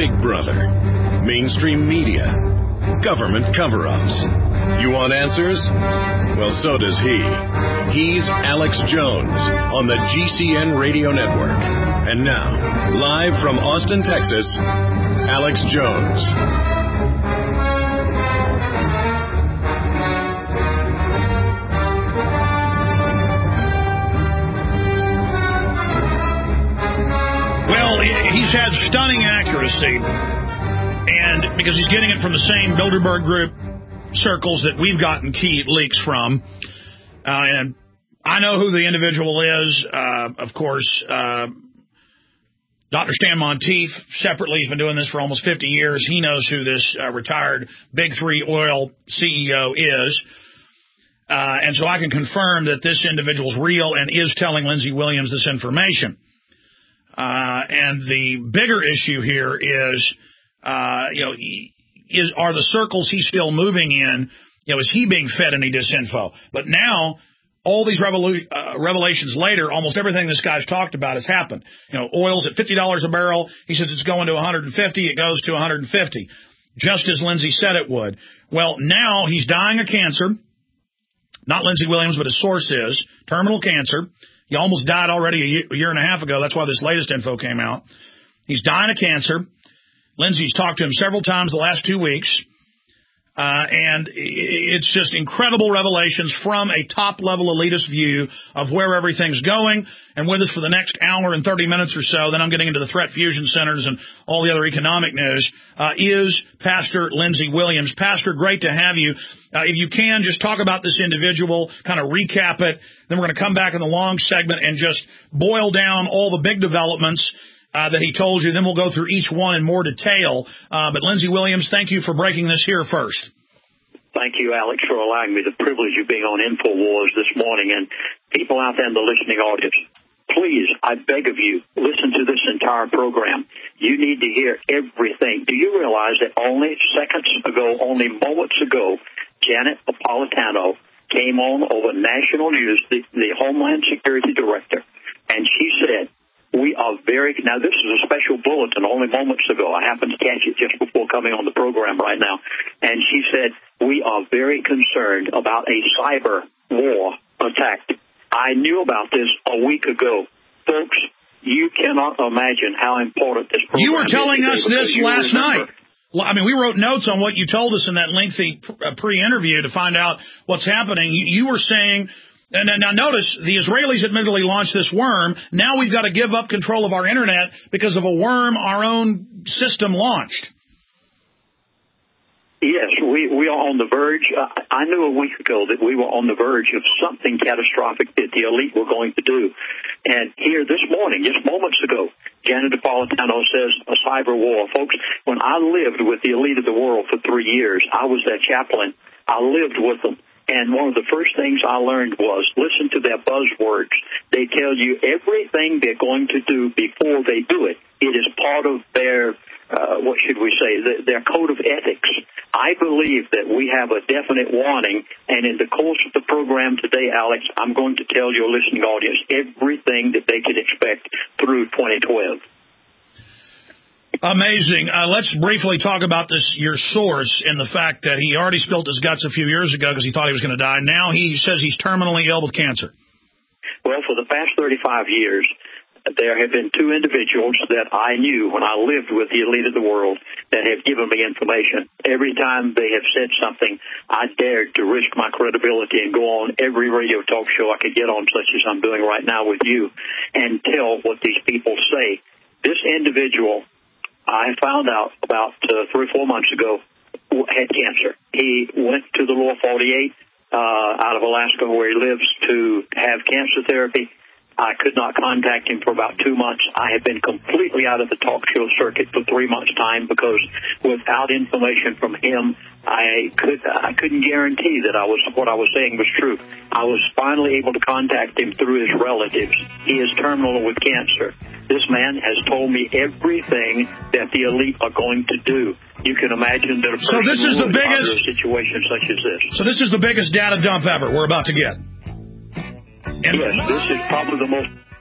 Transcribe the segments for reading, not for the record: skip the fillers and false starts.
Big Brother, mainstream media, government cover-ups. You want answers? Well, so does he. He's Alex Jones on the GCN Radio Network. And now, live from Austin, Texas, Alex Jones. Well, he's had stunning accuracy, and because he's getting it from the same Bilderberg Group circles that we've gotten key leaks from, and I know who the individual is. Of course, Dr. Stan Monteith, separately, he's been doing this for almost 50 years. He knows who this retired Big Three oil CEO is. And so I can confirm that this individual is real and is telling Lindsey Williams this information. And the bigger issue here is, are the circles he's still moving in, is he being fed any disinfo? But now, all these revelations later, almost everything this guy's talked about has happened. Oil's at $50 a barrel. He says it's going to 150. It goes to 150, just as Lindsey said it would. Well, now he's dying of cancer. Not Lindsey Williams, but his source is terminal cancer. He almost died already a year and a half ago. That's why this latest info came out. He's dying of cancer. Lindsey's talked to him several times the last 2 weeks. And it's just incredible revelations from a top-level elitist view of where everything's going. And with us for the next hour and 30 minutes or so, then I'm getting into the threat fusion centers and all the other economic news, is Pastor Lindsey Williams. Pastor, great to have you. If you can, just talk about this individual, kind of recap it. Then we're going to come back in the long segment and just boil down all the big developments that he told you. Then we'll go through each one in more detail. But Lindsey Williams, thank you for breaking this here first. Thank you, Alex, for allowing me the privilege of being on InfoWars this morning. And people out there in the listening audience, please, I beg of you, listen to this entire program. You need to hear everything. Do you realize that only seconds ago, only moments ago, Janet Napolitano came on over national news, the Homeland Security Director, and she said, now this is a special bulletin only moments ago. I happened to catch it just before coming on the program right now. And she said, we are very concerned about a cyber war attack. I knew about this a week ago. Folks, you cannot imagine how important this program is. You were telling us this last night. Well, I mean, we wrote notes on what you told us in that lengthy pre-interview to find out what's happening. You were saying... And now notice, the Israelis admittedly launched this worm. Now we've got to give up control of our Internet because of a worm our own system launched. Yes, we are on the verge. I knew a week ago that we were on the verge of something catastrophic that the elite were going to do. And here this morning, just moments ago, Janet Napolitano says a cyber war. Folks, when I lived with the elite of the world for 3 years, I was their chaplain. I lived with them. And one of the first things I learned was listen to their buzzwords. They tell you everything they're going to do before they do it. It is part of their, their code of ethics. I believe that we have a definite warning, and in the course of the program today, Alex, I'm going to tell your listening audience everything that they can expect through 2012. Amazing. Let's briefly talk about your source and the fact that he already spilled his guts a few years ago because he thought he was going to die. Now he says he's terminally ill with cancer. Well, for the past 35 years, there have been two individuals that I knew when I lived with the elite of the world that have given me information. Every time they have said something, I dared to risk my credibility and go on every radio talk show I could get on, such as I'm doing right now with you, and tell what these people say. This individual, I found out about 3 or 4 months ago, had cancer. He went to the lower 48 out of Alaska where he lives to have cancer therapy. I could not contact him for about 2 months. I have been completely out of the talk show circuit for 3 months' time because without information from him, I couldn't guarantee that what I was saying was true. I was finally able to contact him through his relatives. He is terminal with cancer. This man has told me everything that the elite are going to do. You can imagine that a person under a situation such as this. So this is the biggest data dump ever we're about to get. Yes, this is probably the most...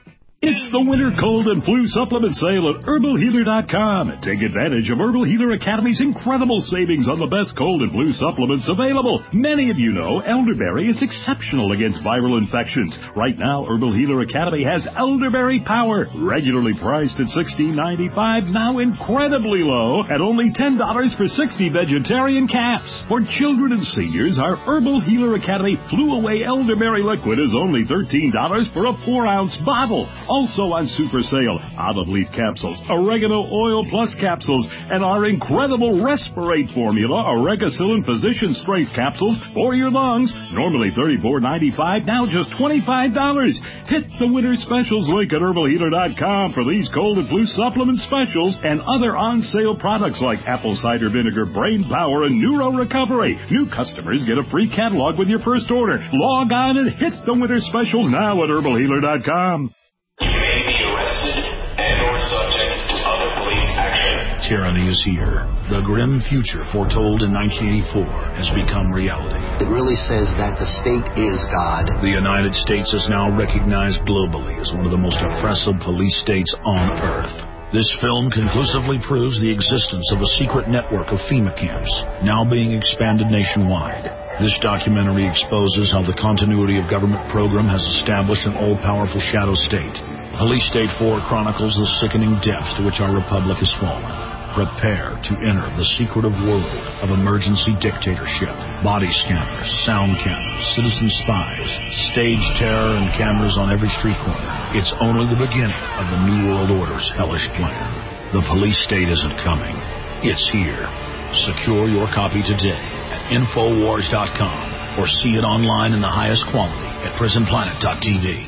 It's the winter cold and flu supplement sale at HerbalHealer.com. Take advantage of Herbal Healer Academy's incredible savings on the best cold and flu supplements available. Many of you know elderberry is exceptional against viral infections. Right now, Herbal Healer Academy has Elderberry Power, regularly priced at $16.95, now incredibly low at only $10 for 60 vegetarian caps. For children and seniors, our Herbal Healer Academy Flu Away Elderberry Liquid is only $13 for a 4-ounce bottle. Also on super sale, olive leaf capsules, oregano oil plus capsules, and our incredible Respirate formula, Oregacillin Physician Strength capsules for your lungs. Normally $34.95, now just $25. Hit the winter specials link at HerbalHealer.com for these cold and flu supplement specials and other on-sale products like apple cider vinegar, brain power, and neuro recovery. New customers get a free catalog with your first order. Log on and hit the winter specials now at HerbalHealer.com. You may be arrested and or subject to other police action. Tyranny is here. The grim future foretold in 1984 has become reality. It really says that the state is God. The United States is now recognized globally as one of the most oppressive police states on earth. This film conclusively proves the existence of a secret network of FEMA camps, now being expanded nationwide. This documentary exposes how the continuity of government program has established an all-powerful shadow state. Police State 4 chronicles the sickening depths to which our republic has fallen. Prepare to enter the secretive world of emergency dictatorship, body scanners, sound cameras, citizen spies, stage terror, and cameras on every street corner. It's only the beginning of the New World Order's hellish plan. The police state isn't coming. It's here. Secure your copy today at Infowars.com or see it online in the highest quality at PrisonPlanet.tv.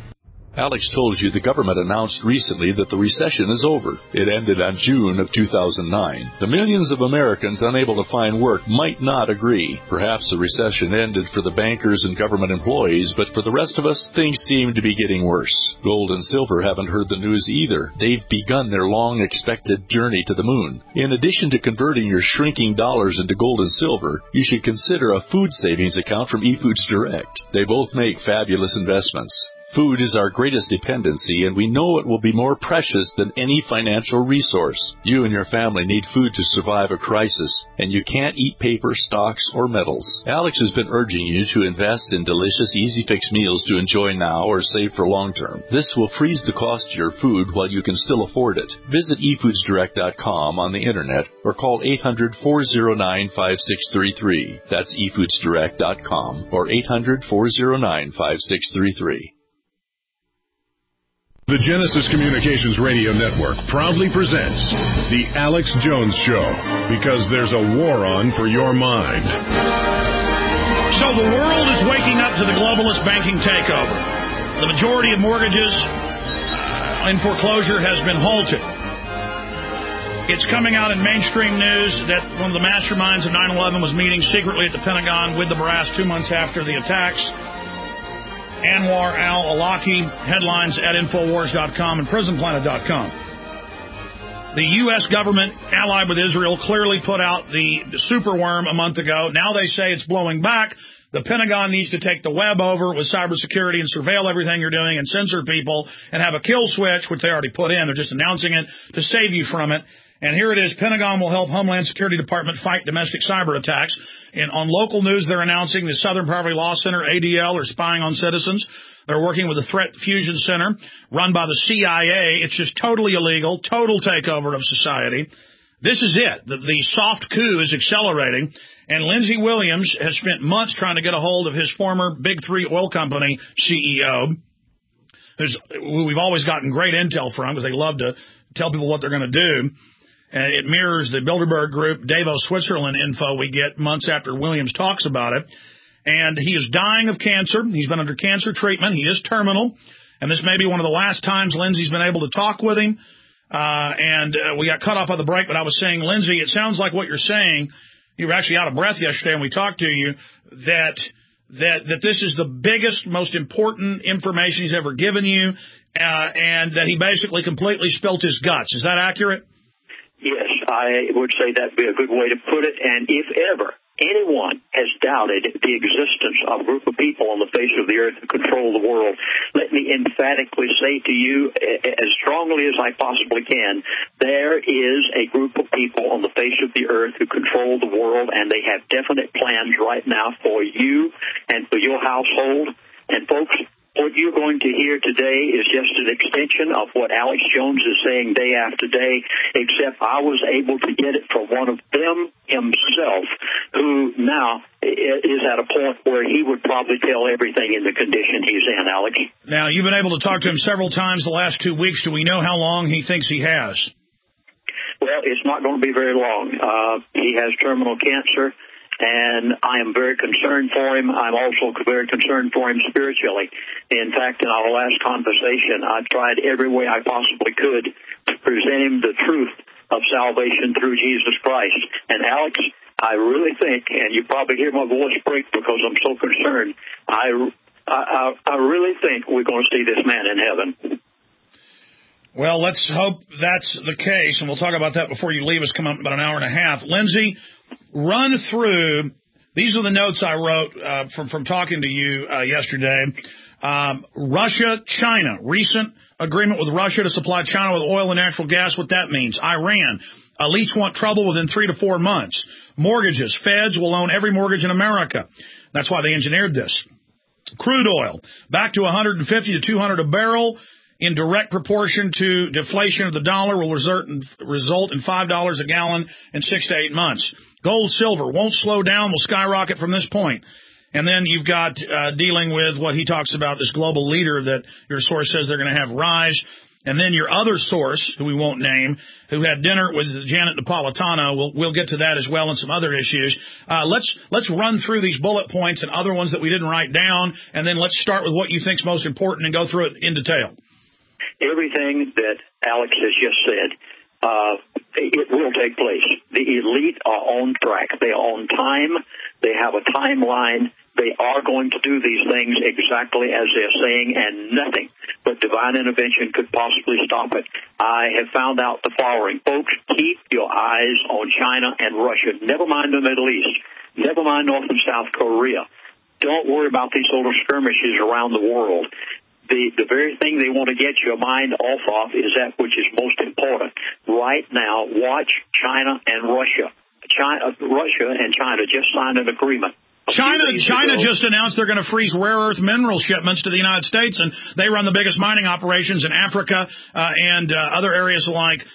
Alex told you the government announced recently that the recession is over. It ended on June of 2009. The millions of Americans unable to find work might not agree. Perhaps the recession ended for the bankers and government employees, but for the rest of us, things seem to be getting worse. Gold and silver haven't heard the news either. They've begun their long-expected journey to the moon. In addition to converting your shrinking dollars into gold and silver, you should consider a food savings account from eFoods Direct. They both make fabulous investments. Food is our greatest dependency, and we know it will be more precious than any financial resource. You and your family need food to survive a crisis, and you can't eat paper, stocks, or metals. Alex has been urging you to invest in delicious, easy-fix meals to enjoy now or save for long-term. This will freeze the cost of your food while you can still afford it. Visit eFoodsDirect.com on the internet or call 800-409-5633. That's eFoodsDirect.com or 800-409-5633. The Genesis Communications Radio Network proudly presents The Alex Jones Show, because there's a war on for your mind. So the world is waking up to the globalist banking takeover. The majority of mortgages in foreclosure has been halted. It's coming out in mainstream news that one of the masterminds of 9/11 was meeting secretly at the Pentagon with the brass 2 months after the attacks. Anwar al-Awlaki, headlines at Infowars.com and PrisonPlanet.com. The U.S. government, allied with Israel, clearly put out the superworm a month ago. Now they say it's blowing back. The Pentagon needs to take the web over with cybersecurity and surveil everything you're doing and censor people and have a kill switch, which they already put in. They're just announcing it to save you from it. And here it is. Pentagon will help Homeland Security Department fight domestic cyber attacks. And on local news, they're announcing the Southern Poverty Law Center, ADL, are spying on citizens. They're working with the Threat Fusion Center run by the CIA. It's just totally illegal, total takeover of society. This is it. The soft coup is accelerating. And Lindsey Williams has spent months trying to get a hold of his former Big Three oil company CEO, who we've always gotten great intel from because they love to tell people what they're going to do. It mirrors the Bilderberg Group, Davos, Switzerland info we get months after Williams talks about it. And he is dying of cancer. He's been under cancer treatment. He is terminal. And this may be one of the last times Lindsey's been able to talk with him. We got cut off on the break, but I was saying, Lindsey, it sounds like what you're saying, you were actually out of breath yesterday when we talked to you, that this is the biggest, most important information he's ever given you, and that he basically completely spilt his guts. Is that accurate? Yes, I would say that would be a good way to put it. And if ever anyone has doubted the existence of a group of people on the face of the earth who control the world, let me emphatically say to you, as strongly as I possibly can, there is a group of people on the face of the earth who control the world, and they have definite plans right now for you and for your household. And folks, what you're going to hear today is just an extension of what Alex Jones is saying day after day, except I was able to get it from one of them himself, who now is at a point where he would probably tell everything in the condition he's in, Alex. Now, you've been able to talk to him several times the last 2 weeks. Do we know how long he thinks he has? Well, it's not going to be very long. He has terminal cancer, and I am very concerned for him. I'm also very concerned for him spiritually. In fact, in our last conversation, I tried every way I possibly could to present him the truth of salvation through Jesus Christ. And Alex, I really think, and you probably hear my voice break because I'm so concerned, I really think we're going to see this man in heaven. Well, let's hope that's the case, and we'll talk about that before you leave us. Come up in about an hour and a half. Lindsay, run through. These are the notes I wrote from talking to you yesterday. Russia, China, recent agreement with Russia to supply China with oil and natural gas. What that means. Iran, elites want trouble within 3 to 4 months. Mortgages, feds will own every mortgage in America. That's why they engineered this. Crude oil, back to 150 to 200 a barrel. In direct proportion to deflation of the dollar, will result in $5 a gallon in 6 to 8 months. Gold, silver won't slow down, will skyrocket from this point. And then you've got dealing with what he talks about, this global leader that your source says they're going to have rise. And then your other source, who we won't name, who had dinner with Janet Napolitano, we'll get to that as well and some other issues. Let's run through these bullet points and other ones that we didn't write down, and then let's start with what you think is most important and go through it in detail. Everything that Alex has just said, it will take place. The elite are on track. They are on time. They have a timeline. They are going to do these things exactly as they're saying, and nothing but divine intervention could possibly stop it. I have found out the following. Folks, keep your eyes on China and Russia. Never mind the Middle East. Never mind North and South Korea. Don't worry about these little skirmishes around the world. The very thing they want to get your mind off of is that which is most important. Right now, watch China and Russia. Russia and China just signed an agreement. China just announced they're going to freeze rare earth mineral shipments to the United States, and they run the biggest mining operations in Africa and other areas like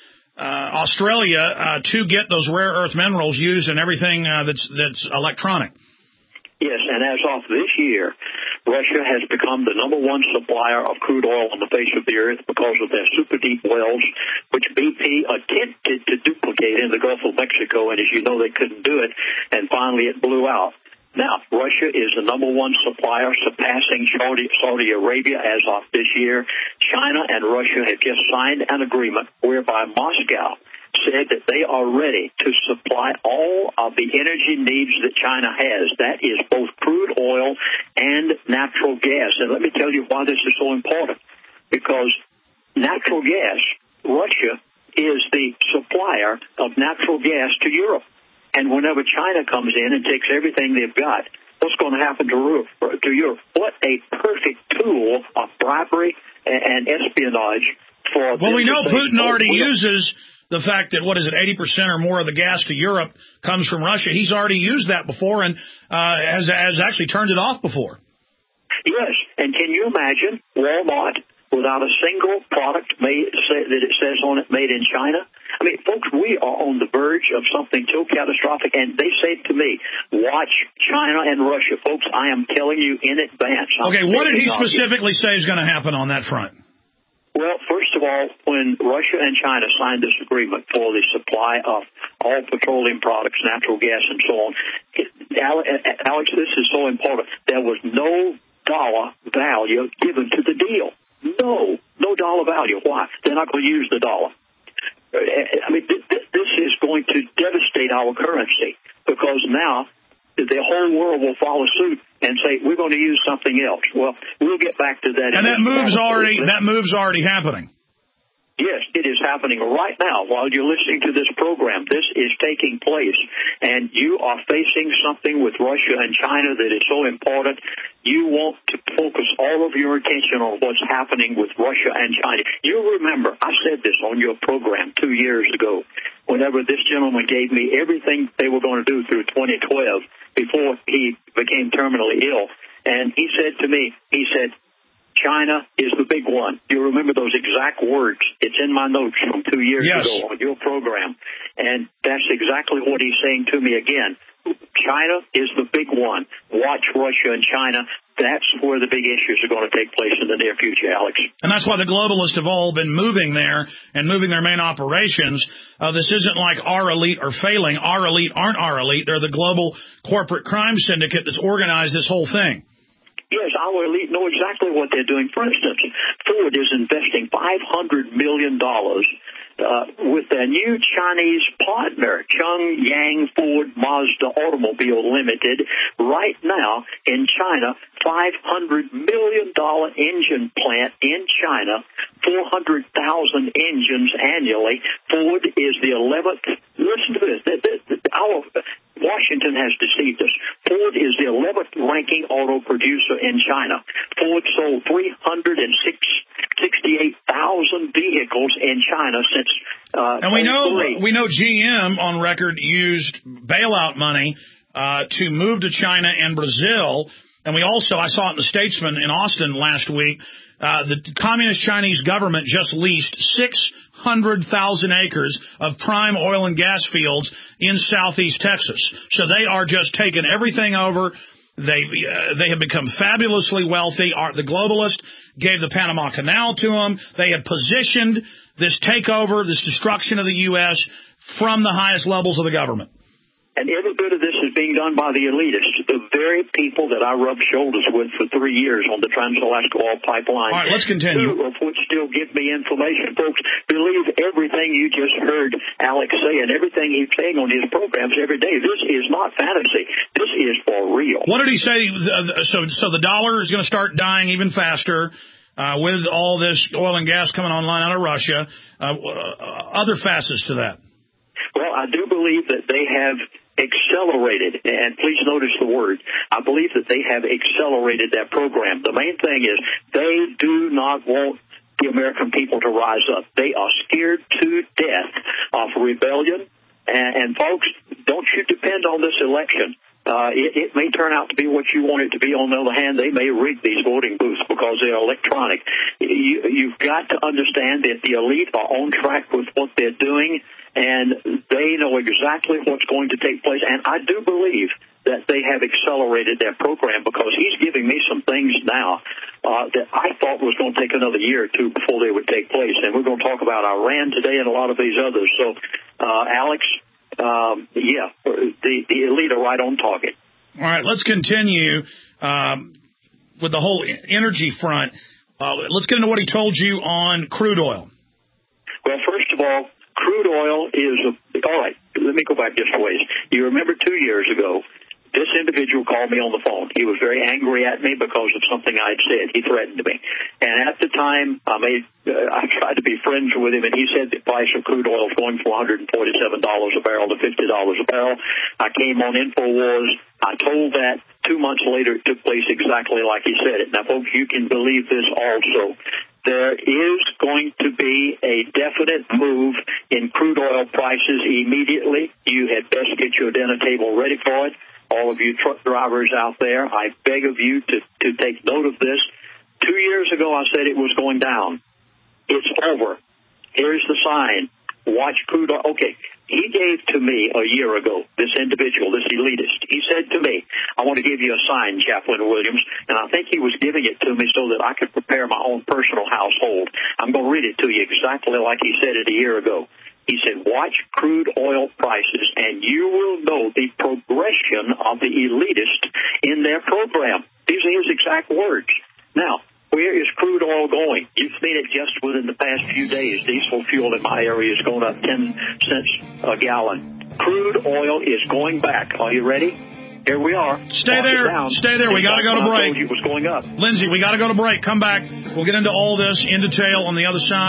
Australia to get those rare earth minerals used in everything that's electronic. Yes, and as of this year, Russia has become the number one supplier of crude oil on the face of the earth because of their super deep wells, which BP attempted to duplicate in the Gulf of Mexico, and as you know, they couldn't do it, and finally it blew out. Now, Russia is the number one supplier, surpassing Saudi Arabia as of this year. China and Russia have just signed an agreement whereby Moscow said that they are ready to supply all of the energy needs that China has. That is both crude oil and natural gas. And let me tell you why this is so important. Because natural gas, Russia is the supplier of natural gas to Europe. And whenever China comes in and takes everything they've got, what's going to happen to Europe? What a perfect tool of bribery and espionage for... Well, we know Putin already uses the fact that, 80% or more of the gas to Europe comes from Russia. He's already used that before and has actually turned it off before. Yes, and can you imagine Walmart without a single product that it says on it made in China? I mean, folks, we are on the verge of something so catastrophic, and they say to me, watch China and Russia. Folks, I am telling you in advance. Okay, what did he specifically say is going to happen on that front? Well, first of all, when Russia and China signed this agreement for the supply of all petroleum products, natural gas, and so on, Alex, this is so important. There was no dollar value given to the deal. No dollar value. Why? They're not going to use the dollar. I mean, this is going to devastate our currency because now the whole world will follow suit and say, we're going to use something else. Well, we'll get back to that. And that move's already happening. Yes, it is happening right now while you're listening to this program. This is taking place, and you are facing something with Russia and China that is so important. You want to focus all of your attention on what's happening with Russia and China. You remember, I said this on your program 2 years ago, whenever this gentleman gave me everything they were going to do through 2012 before he became terminally ill. And he said to me, he said, China is the big one. You remember those exact words. It's in my notes from 2 years ago on your program. And that's exactly what he's saying to me again. China is the big one. Watch Russia and China. That's where the big issues are going to take place in the near future, Alex. And that's why the globalists have all been moving there and moving their main operations. This isn't like our elite are failing. Our elite aren't our elite. They're the global corporate crime syndicate that's organized this whole thing. Yes, our elite know exactly what they're doing. For instance, Ford is investing $500 million with their new Chinese partner, Chongyang Ford Mazda Automobile Limited, right now in China, $500 million engine plant in China, 400,000 engines annually. Ford is the 11th. Listen to this. Washington has deceived us. Ford is the 11th ranking auto producer in China. Ford sold 368,000 vehicles in China since. And we know GM on record used bailout money to move to China and Brazil. And we also, I saw it in the Statesman in Austin last week, the Communist Chinese government just leased 600,000 acres of prime oil and gas fields in southeast Texas. So they are just taking everything over. They have become fabulously wealthy. The globalists gave the Panama Canal to them. They have positioned this takeover, this destruction of the U.S. from the highest levels of the government. And every bit of this is being done by the elitists, the very people that I rubbed shoulders with for 3 years on the Trans-Alaska Oil Pipeline. All right, let's continue. Two of which still give me information. Folks, believe everything you just heard Alex say and everything he's saying on his programs every day. This is not fantasy. This is for real. What did he say? So the dollar is going to start dying even faster with all this oil and gas coming online out of Russia. Other facets to that. Well, I do believe that they have accelerated, and please notice the word, I believe that they have accelerated that program. The main thing is they do not want the American people to rise up. They are scared to death of rebellion, and folks, don't you depend on this election. It may turn out to be what you want it to be. On the other hand, they may rig these voting booths because they're electronic. You've got to understand that the elite are on track with what they're doing, and they know exactly what's going to take place. And I do believe that they have accelerated their program because he's giving me some things now that I thought was going to take another year or two before they would take place. And we're going to talk about Iran today and a lot of these others. So, Alex, the elite are right on target. All right, let's continue with the whole energy front. Let's get into what he told you on crude oil. Well, first of all, crude oil is all right. Let me go back just a ways. You remember 2 years ago, this individual called me on the phone. He was very angry at me because of something I had said. He threatened me. And at the time, I tried to be friends with him, and he said the price of crude oil is going from $147 a barrel to $50 a barrel. I came on InfoWars. I told that. 2 months later, it took place exactly like he said it. Now, folks, you can believe this also. There is going to be a definite move in crude oil prices immediately. You had best get your dinner table ready for it. All of you truck drivers out there, I beg of you to take note of this. 2 years ago, I said it was going down. It's over. Here's the sign. Watch crude oil. Okay, he gave to me a year ago, this individual, this elitist. He said to me, I want to give you a sign, Chaplain Williams, and I think he was giving it to me so that I could prepare my own personal household. I'm going to read it to you exactly like he said it a year ago. He said, watch crude oil prices, and you will know the progression of the elitist in their program. These are his exact words. Now, where is crude oil going? You've seen it just within the past few days. Diesel fuel in my area is going up 10 cents a gallon. Crude oil is going back. Are you ready? Here we are. Stay there. Stay there. We got to go to break. I told you it was going up. Lindsay, we got to go to break. Come back. We'll get into all this in detail on the other side.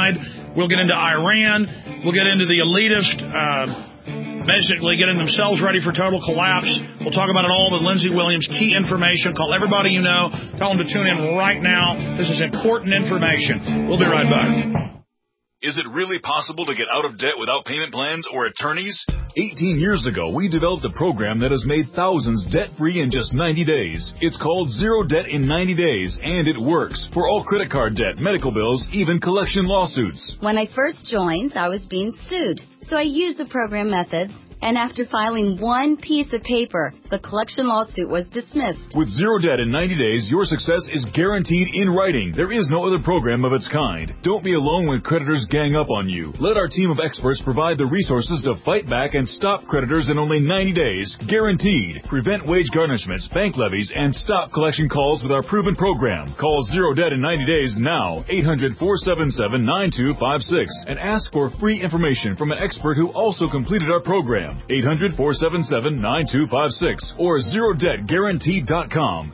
We'll get into Iran. We'll get into the elitist basically getting themselves ready for total collapse. We'll talk about it all with Lindsey Williams. Key information. Call everybody you know. Tell them to tune in right now. This is important information. We'll be right back. Is it really possible to get out of debt without payment plans or attorneys? 18 years ago, we developed a program that has made thousands debt-free in just 90 days. It's called Zero Debt in 90 Days, and it works for all credit card debt, medical bills, even collection lawsuits. When I first joined, I was being sued, so I used the program methods. And after filing one piece of paper, the collection lawsuit was dismissed. With Zero Debt in 90 days, your success is guaranteed in writing. There is no other program of its kind. Don't be alone when creditors gang up on you. Let our team of experts provide the resources to fight back and stop creditors in only 90 days. Guaranteed. Prevent wage garnishments, bank levies, and stop collection calls with our proven program. Call Zero Debt in 90 days now. 800-477-9256. And ask for free information from an expert who also completed our program. 800-477-9256 or ZeroDebtGuaranteed.com.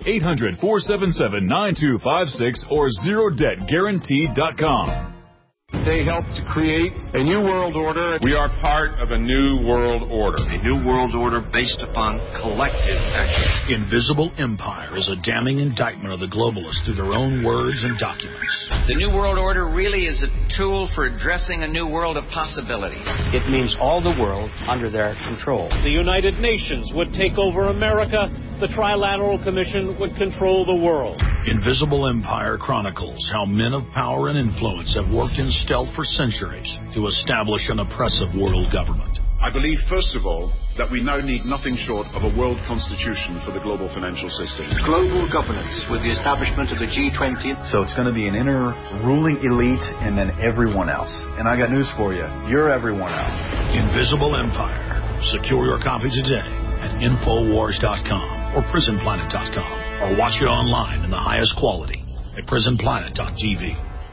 800-477-9256 or ZeroDebtGuaranteed.com. They helped to create a new world order. We are part of a new world order. A new world order based upon collective action. Invisible Empire is a damning indictment of the globalists through their own words and documents. The new world order really is a tool for addressing a new world of possibilities. It means all the world under their control. The United Nations would take over America. The Trilateral Commission would control the world. Invisible Empire chronicles how men of power and influence have worked in stealth for centuries to establish an oppressive world government. I believe, first of all, that we now need nothing short of a world constitution for the global financial system. Global governance with the establishment of the G20. So it's going to be an inner ruling elite and then everyone else. And I got news for you. You're everyone else. Invisible Empire. Secure your copy today at Infowars.com or PrisonPlanet.com, or watch it online in the highest quality at PrisonPlanet.tv.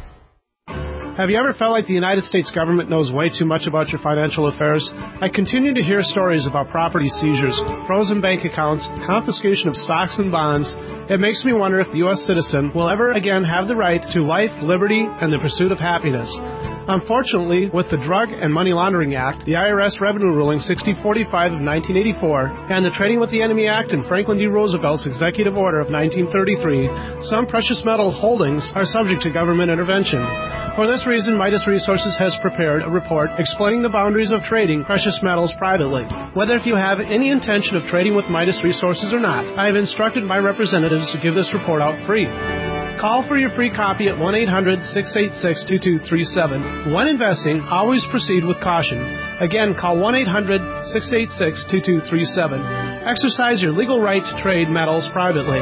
Have you ever felt like the United States government knows way too much about your financial affairs? I continue to hear stories about property seizures, frozen bank accounts, confiscation of stocks and bonds. It makes me wonder if the U.S. citizen will ever again have the right to life, liberty, and the pursuit of happiness. Unfortunately, with the Drug and Money Laundering Act, the IRS Revenue Ruling 6045 of 1984, and the Trading with the Enemy Act and Franklin D. Roosevelt's Executive Order of 1933, some precious metal holdings are subject to government intervention. For this reason, Midas Resources has prepared a report explaining the boundaries of trading precious metals privately. Whether if you have any intention of trading with Midas Resources or not, I have instructed my representatives to give this report out free. Call for your free copy at 1-800-686-2237. When investing, always proceed with caution. Again, call 1-800-686-2237. Exercise your legal right to trade metals privately.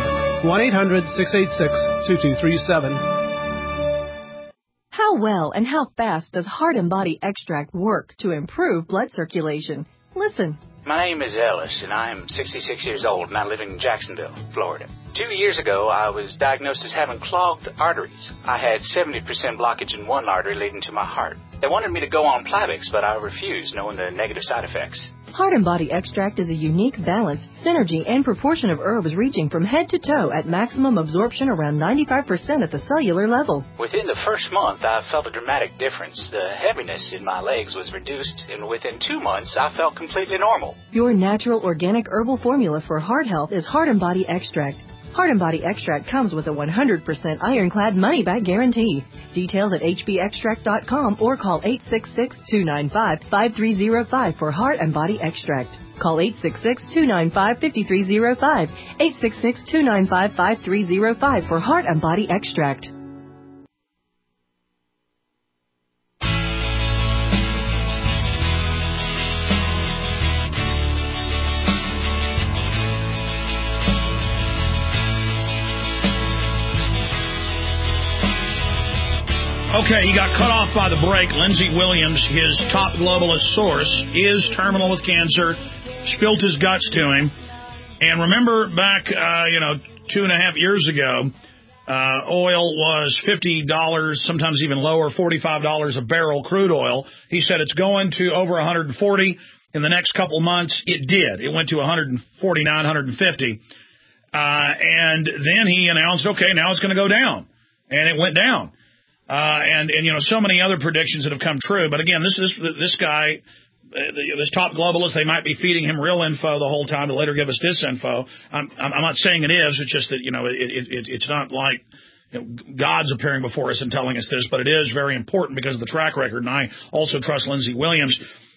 1-800-686-2237. How well and how fast does Heart and Body Extract work to improve blood circulation? Listen. My name is Ellis, and I am 66 years old, and I live in Jacksonville, Florida. 2 years ago, I was diagnosed as having clogged arteries. I had 70% blockage in one artery leading to my heart. They wanted me to go on Plavix, but I refused, knowing the negative side effects. Heart and Body Extract is a unique balance, synergy, and proportion of herbs reaching from head to toe at maximum absorption around 95% at the cellular level. Within the first month, I felt a dramatic difference. The heaviness in my legs was reduced, and within 2 months, I felt completely normal. Your natural organic herbal formula for heart health is Heart and Body Extract. Heart and Body Extract comes with a 100% ironclad money-back guarantee. Details at hbextract.com or call 866-295-5305 for Heart and Body Extract. Call 866-295-5305, 866-295-5305 for Heart and Body Extract. Okay, he got cut off by the break. Lindsey Williams, his top globalist source, is terminal with cancer, spilt his guts to him. And remember back, 2.5 years ago, oil was $50, sometimes even lower, $45 a barrel crude oil. He said it's going to over 140 in the next couple months. It did. It went to 149, 150. And then he announced, okay, now it's going to go down. And it went down. And so many other predictions that have come true. But again, this guy, this top globalist, they might be feeding him real info the whole time to later give us disinfo. I'm not saying it is. It's just that, it's not like God's appearing before us and telling us this, but it is very important because of the track record. And I also trust Lindsey Williams.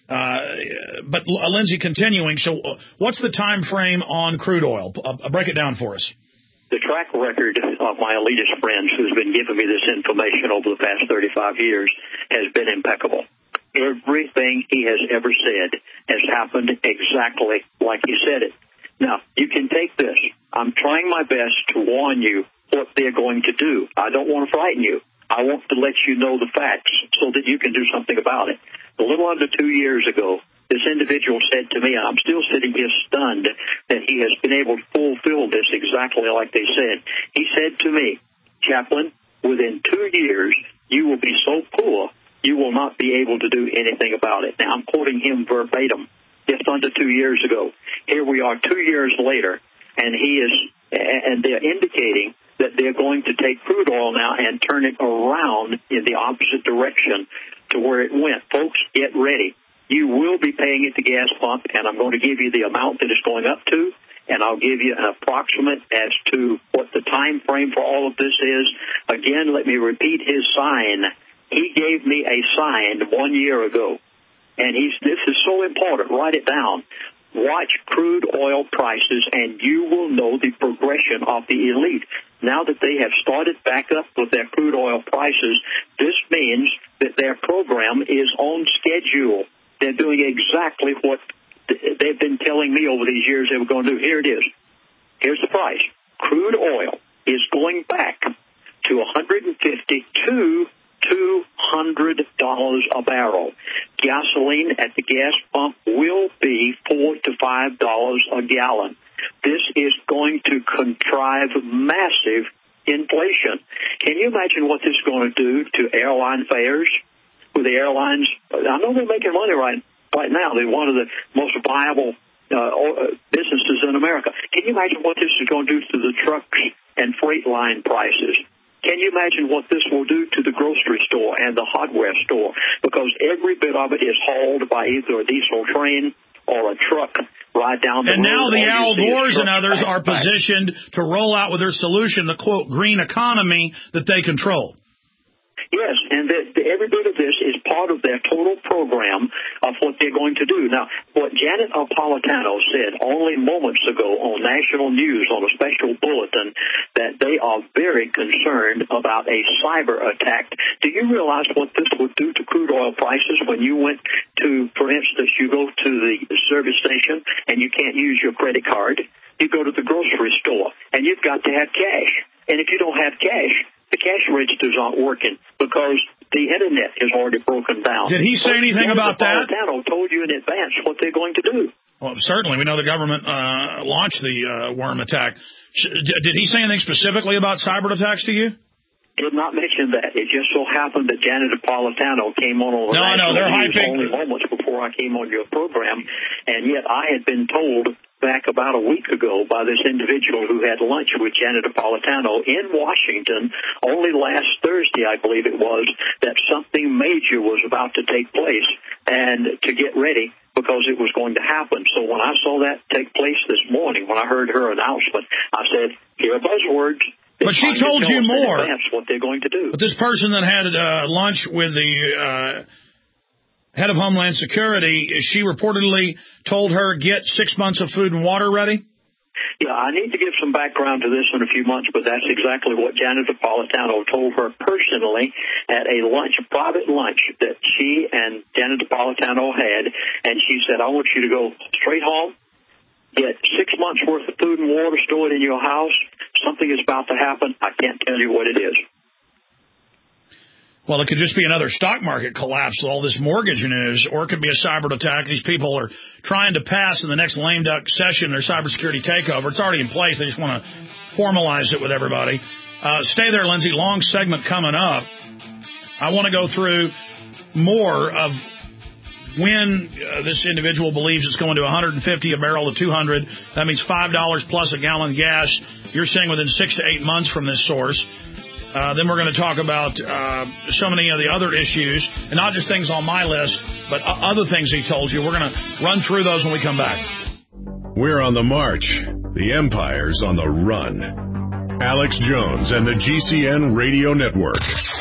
But Lindsey, continuing, so what's the time frame on crude oil? Break it down for us. The track record of my elitist friends who's been giving me this information over the past 35 years has been impeccable. Everything he has ever said has happened exactly like he said it. Now, you can take this. I'm trying my best to warn you what they're going to do. I don't want to frighten you. I want to let you know the facts so that you can do something about it. A little under 2 years ago, this individual said to me, and I'm still sitting here stunned that he has been able to fulfill this exactly like they said. He said to me, Chaplain, within 2 years, you will be so poor, you will not be able to do anything about it. Now, I'm quoting him verbatim, just under 2 years ago. Here we are 2 years later, and they're indicating that they're going to take crude oil now and turn it around in the opposite direction to where it went. Folks, get ready. You will be paying at the gas pump, and I'm going to give you the amount that it's going up to, and I'll give you an approximate as to what the time frame for all of this is. Again, let me repeat his sign. He gave me a sign 1 year ago, and this is so important. Write it down. Watch crude oil prices, and you will know the progression of the elite. Now that they have started back up with their crude oil prices, this means that their program is on schedule. They're doing exactly what they've been telling me over these years they were going to do. Here it is. Here's the price. Crude oil is going back to $150 to $200 a barrel. Gasoline at the gas pump will be $4 to $5 a gallon. This is going to contrive massive inflation. Can you imagine what this is going to do to airline fares? With the airlines, I know they're making money right now. They're one of the most viable businesses in America. Can you imagine what this is going to do to the trucks and freight line prices? Can you imagine what this will do to the grocery store and the hardware store? Because every bit of it is hauled by either a diesel train or a truck right down the road. And now the Al Gores and others are positioned to roll out with their solution, the, quote, green economy that they control. Yes, and every bit of this is part of their total program of what they're going to do. Now, what Janet Napolitano said only moments ago on national news on a special bulletin, that they are very concerned about a cyber attack. Do you realize what this would do to crude oil prices when you went to, for instance, you go to the service station and you can't use your credit card? You go to the grocery store and you've got to have cash. And if you don't have cash, the cash registers aren't working because the Internet is already broken down. Did he say anything about that? Napolitano told you in advance what they're going to do. Well, certainly. We know the government launched the worm attack. Did he say anything specifically about cyber attacks to you? Did not mention that. It just so happened that Janet Napolitano came on the national news only moments before I came on your program, and yet I had been told back about a week ago by this individual who had lunch with Janet Napolitano in Washington only last Thursday, I believe it was, that something major was about to take place and to get ready because it was going to happen. So when I saw that take place this morning, when I heard her announcement, I said, here are buzzwords. But she told you more. That's what they're going to do. But this person that had lunch with the head of Homeland Security, she reportedly told her get 6 months of food and water ready? Yeah, I need to give some background to this in a few months, but that's exactly what Janet Napolitano told her personally at a private lunch that she and Janet Napolitano had, and she said, I want you to go straight home, get 6 months worth of food and water stored in your house. Something is about to happen. I can't tell you what it is. Well, it could just be another stock market collapse with all this mortgage news, or it could be a cyber attack. These people are trying to pass in the next lame duck session their cybersecurity takeover. It's already in place. They just want to formalize it with everybody. Stay there, Lindsey. Long segment coming up. I want to go through more of when this individual believes it's going to 150 a barrel to 200. That means $5 plus a gallon gas. You're saying within 6 to 8 months from this source. Then we're going to talk about so many of the other issues, and not just things on my list, but other things he told you. We're going to run through those when we come back. We're on the march. The Empire's on the run. Alex Jones and the GCN Radio Network.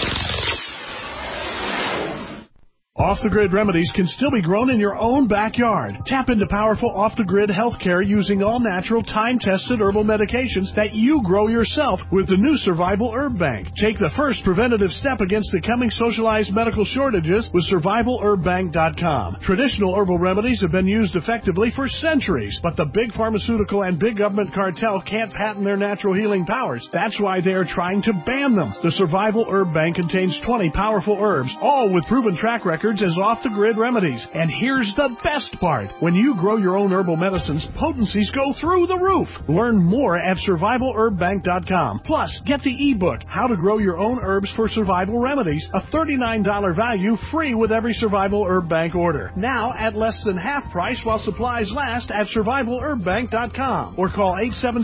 Off-the-grid remedies can still be grown in your own backyard. Tap into powerful off-the-grid healthcare using all-natural, time-tested herbal medications that you grow yourself with the new Survival Herb Bank. Take the first preventative step against the coming socialized medical shortages with SurvivalHerbBank.com. Traditional herbal remedies have been used effectively for centuries, but the big pharmaceutical and big government cartel can't patent their natural healing powers. That's why they are trying to ban them. The Survival Herb Bank contains 20 powerful herbs, all with proven track records as off-the-grid remedies. And here's the best part. When you grow your own herbal medicines, potencies go through the roof. Learn more at SurvivalHerbBank.com. Plus, get the ebook, How to Grow Your Own Herbs for Survival Remedies, a $39 value, free with every Survival Herb Bank order. Now at less than half price while supplies last at SurvivalHerbBank.com. Or call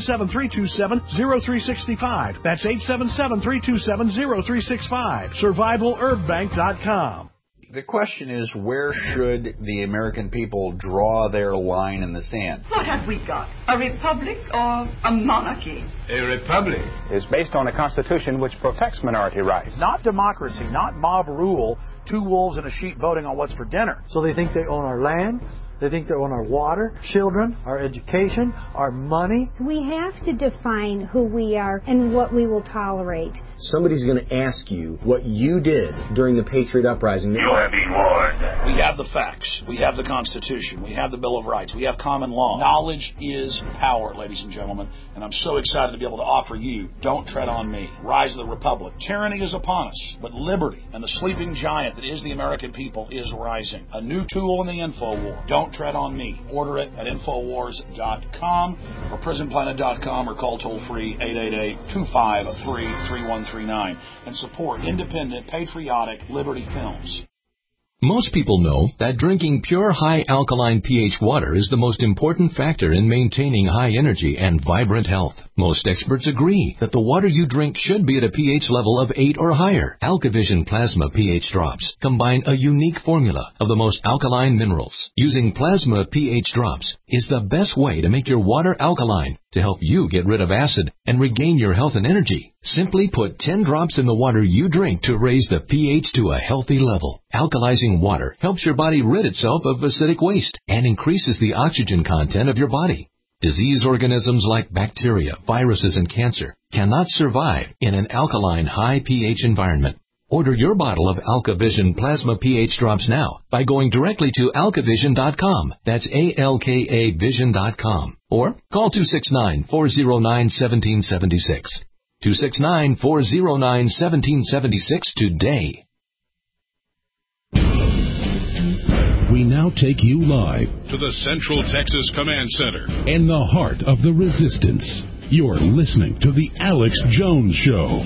877-327-0365. That's 877-327-0365. SurvivalHerbBank.com. The question is, where should the American people draw their line in the sand? What have we got? A republic or a monarchy? A republic is based on a constitution which protects minority rights. Not democracy, not mob rule, two wolves and a sheep voting on what's for dinner. So they think they own our land, they think they own our water, children, our education, our money. We have to define who we are and what we will tolerate. Somebody's going to ask you what you did during the Patriot Uprising. You have been warned. We have the facts. We have the Constitution. We have the Bill of Rights. We have common law. Knowledge is power, ladies and gentlemen. And I'm so excited to be able to offer you Don't Tread on Me, Rise of the Republic. Tyranny is upon us, but liberty and the sleeping giant that is the American people is rising. A new tool in the info war. Don't Tread on Me. Order it at Infowars.com or PrisonPlanet.com or call toll-free 888-253-3139 and support independent, patriotic Liberty Films. Most people know that drinking pure high alkaline pH water is the most important factor in maintaining high energy and vibrant health. Most experts agree that the water you drink should be at a pH level of 8 or higher. AlkaVision Plasma pH drops combine a unique formula of the most alkaline minerals. Using plasma pH drops is the best way to make your water alkaline to help you get rid of acid and regain your health and energy. Simply put 10 drops in the water you drink to raise the pH to a healthy level. Alkalizing water helps your body rid itself of acidic waste and increases the oxygen content of your body. Disease organisms like bacteria, viruses, and cancer cannot survive in an alkaline high pH environment. Order your bottle of AlkaVision Plasma pH drops now by going directly to AlkaVision.com. That's ALKAVision.com. Or call 269-409-1776. 269-409-1776 today. We now take you live to the Central Texas Command Center in the heart of the resistance. You're listening to The Alex Jones Show.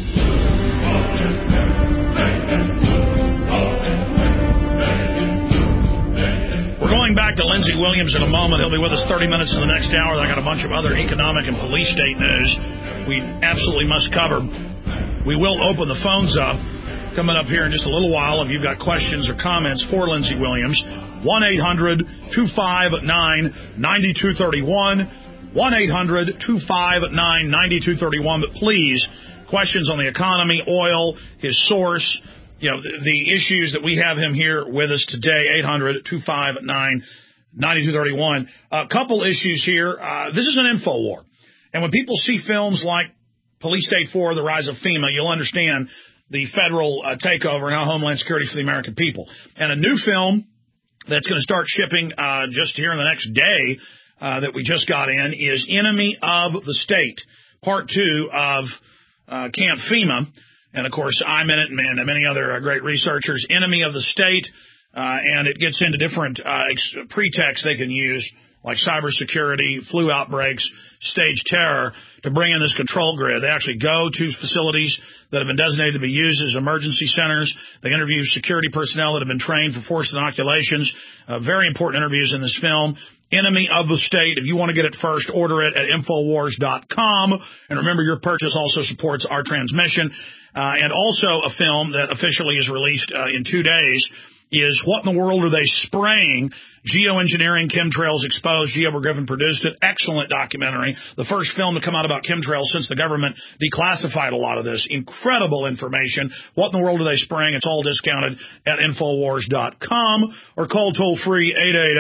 We're going back to Lindsey Williams in a moment. He'll be with us 30 minutes in the next hour. I got a bunch of other economic and police state news we absolutely must cover. We will open the phones up coming up here in just a little while. If you've got questions or comments for Lindsey Williams, 1-800-259-9231, 1-800-259-9231. But please, questions on the economy, oil, his source, you know, the issues that we have him here with us today, 800-259-9231. A couple issues here. This is an info war. And when people see films like Police State 4, The Rise of FEMA, you'll understand the federal takeover and how Homeland Security for the American people. And a new film that's going to start shipping just here in the next day that we just got in is Enemy of the State, Part 2 of Camp FEMA. And, of course, I'm in it and many other great researchers. Enemy of the State, and it gets into different pretexts they can use, like cybersecurity, flu outbreaks, stage terror, to bring in this control grid. They actually go to facilities that have been designated to be used as emergency centers. They interview security personnel that have been trained for forced inoculations. Very important interviews in this film. Enemy of the State. If you want to get it first, order it at Infowars.com. And remember, your purchase also supports our transmission. And also a film that officially is released in 2 days is What in the World Are They Spraying? Geoengineering, Chemtrails Exposed. Geo Griffin produced it. Excellent documentary. The first film to come out about chemtrails since the government declassified a lot of this. Incredible information. What in the world are they spraying? It's all discounted at Infowars.com or call toll-free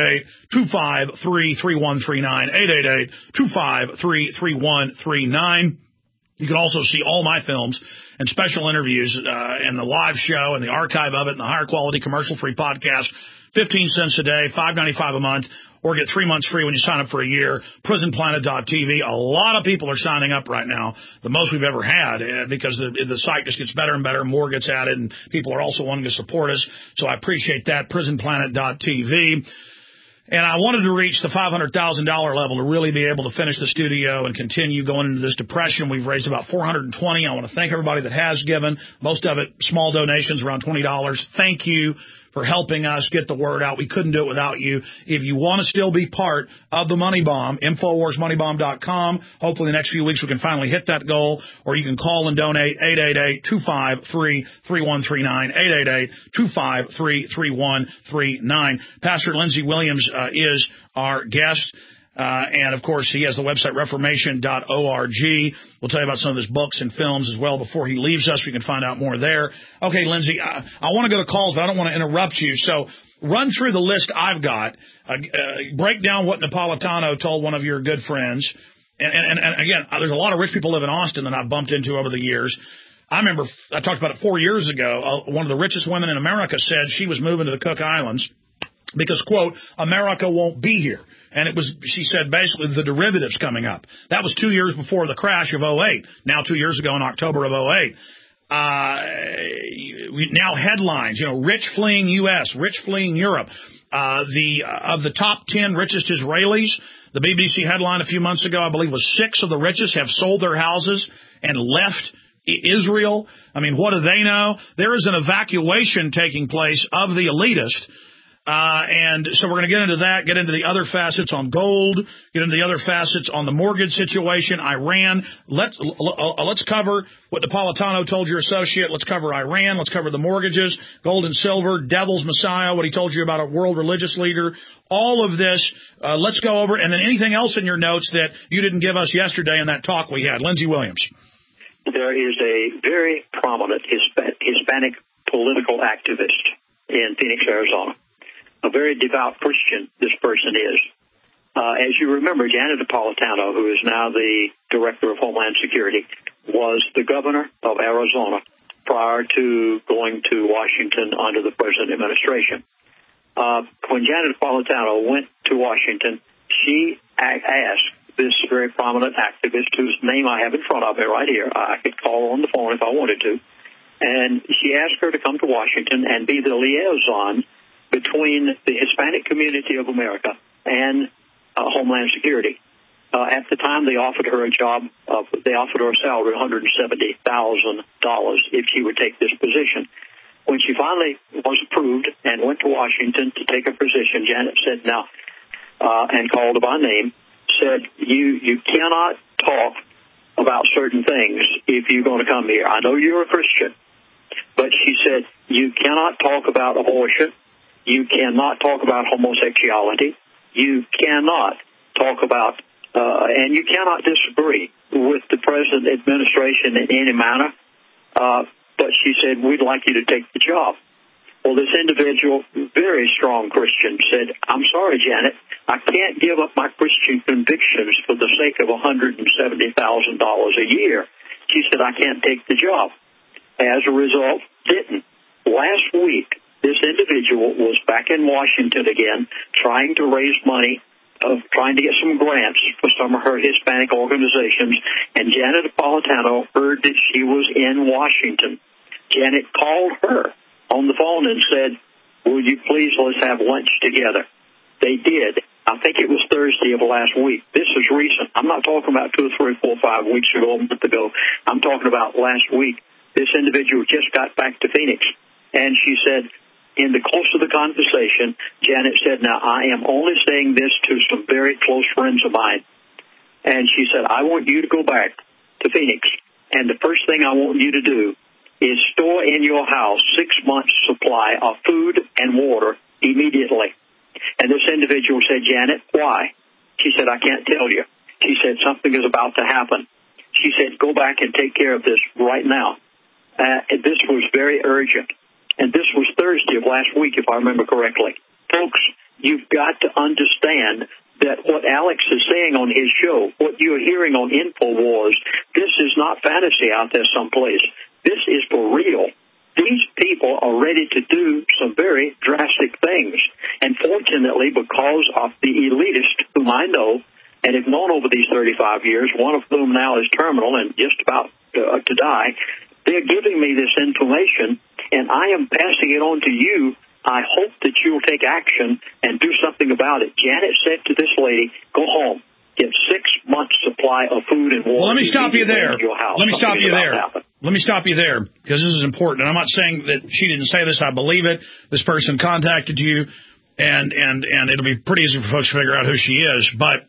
888-253-3139, 888-253-3139. You can also see all my films and special interviews and the live show and the archive of it and the higher quality commercial-free podcast. 15 cents a day, $5.95 a month, or get 3 months free when you sign up for a year. PrisonPlanet.tv. A lot of people are signing up right now, the most we've ever had, because the site just gets better and better. More gets added, and people are also wanting to support us. So I appreciate that. PrisonPlanet.tv. And I wanted to reach the $500,000 level to really be able to finish the studio and continue going into this depression. We've raised about $420. I want to thank everybody that has given, most of it small donations, around $20. Thank you for helping us get the word out. We couldn't do it without you. If you want to still be part of the Money Bomb, InfoWarsMoneyBomb.com. Hopefully the next few weeks we can finally hit that goal, or you can call and donate 888-253-3139, 888-253-3139. Pastor Lindsey Williams is our guest. And, of course, he has the website reformation.org. We'll tell you about some of his books and films as well before he leaves us. We can find out more there. Okay, Lindsey, I want to go to calls, but I don't want to interrupt you. So run through the list I've got. Break down what Napolitano told one of your good friends. And again, there's a lot of rich people live in Austin that I've bumped into over the years. I remember I talked about it 4 years ago. One of the richest women in America said she was moving to the Cook Islands because, quote, America won't be here. And she said, basically, the derivatives coming up. That was 2 years before the crash of 2008. Now 2 years ago in October of 2008. Now headlines, rich fleeing U.S., rich fleeing Europe. Of the top 10 richest Israelis, the BBC headline a few months ago, I believe, was 6 of the richest have sold their houses and left Israel. I mean, what do they know? There is an evacuation taking place of the elitist. And so we're going to get into that, get into the other facets on gold, get into the other facets on the mortgage situation, Iran. Let's cover what Napolitano told your associate. Let's cover Iran. Let's cover the mortgages, gold and silver, devil's Messiah, what he told you about a world religious leader. All of this, let's go over. And then anything else in your notes that you didn't give us yesterday in that talk we had. Lindsey Williams. There is a very prominent Hispanic political activist in Phoenix, Arizona. A very devout Christian this person is. As you remember, Janet Napolitano, who is now the Director of Homeland Security, was the governor of Arizona prior to going to Washington under the present administration. When Janet Napolitano went to Washington, she asked this very prominent activist, whose name I have in front of me right here. I could call her on the phone if I wanted to. And she asked her to come to Washington and be the liaison between the Hispanic community of America and Homeland Security. At the time, they offered her a job. They offered her a salary of $170,000 if she would take this position. When she finally was approved and went to Washington to take a position, Janet said no, and called her by name, said, you cannot talk about certain things if you're going to come here. I know you're a Christian, but she said, you cannot talk about abortion. You cannot talk about homosexuality. You cannot talk about, and you cannot disagree with the present administration in any manner. But she said, we'd like you to take the job. Well, this individual, very strong Christian, said, I'm sorry, Janet, I can't give up my Christian convictions for the sake of $170,000 a year. She said, I can't take the job. As a result, didn't. Last week, this individual was back in Washington again, trying to raise money, trying to get some grants for some of her Hispanic organizations, and Janet Napolitano heard that she was in Washington. Janet called her on the phone and said, will you please let's have lunch together? They did. I think it was Thursday of last week. This is recent. I'm not talking about 2 or 3, 4, 5 weeks ago, a month ago. I'm talking about last week. This individual just got back to Phoenix, and she said, in the course of the conversation, Janet said, now, I am only saying this to some very close friends of mine. And she said, I want you to go back to Phoenix, and the first thing I want you to do is store in your house 6 months' supply of food and water immediately. And this individual said, Janet, why? She said, I can't tell you. She said, something is about to happen. She said, go back and take care of this right now. This was very urgent. And this was Thursday of last week, if I remember correctly. Folks, you've got to understand that what Alex is saying on his show, what you're hearing on InfoWars, this is not fantasy out there someplace. This is for real. These people are ready to do some very drastic things. And fortunately, because of the elitist whom I know and have known over these 35 years, one of whom now is terminal and just about to die, they're giving me this information, and I am passing it on to you. I hope that you'll take action and do something about it. Janet said to this lady, go home, get 6 months' supply of food and water. Well, let me stop you there. Let me stop you there. Let me stop you there, because this is important. And I'm not saying that she didn't say this. I believe it. This person contacted you, and it'll be pretty easy for folks to figure out who she is. But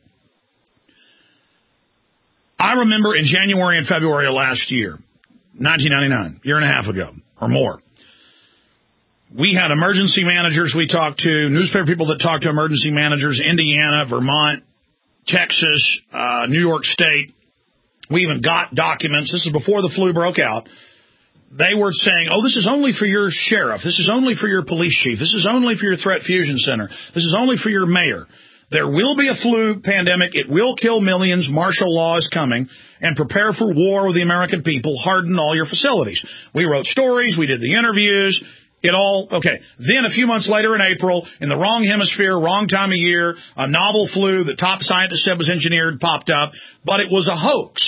I remember in January and February of last year, 1999, year and a half ago or more, we had emergency managers we talked to, newspaper people that talked to emergency managers, Indiana, Vermont, Texas, New York State. We even got documents. This is before the flu broke out. They were saying, oh, this is only for your sheriff. This is only for your police chief. This is only for your threat fusion center. This is only for your mayor. There will be a flu pandemic. It will kill millions. Martial law is coming. And prepare for war with the American people. Harden all your facilities. We wrote stories. We did the interviews. It all, okay. Then a few months later in April, in the wrong hemisphere, wrong time of year, a novel flu the top scientist said was engineered popped up, but it was a hoax.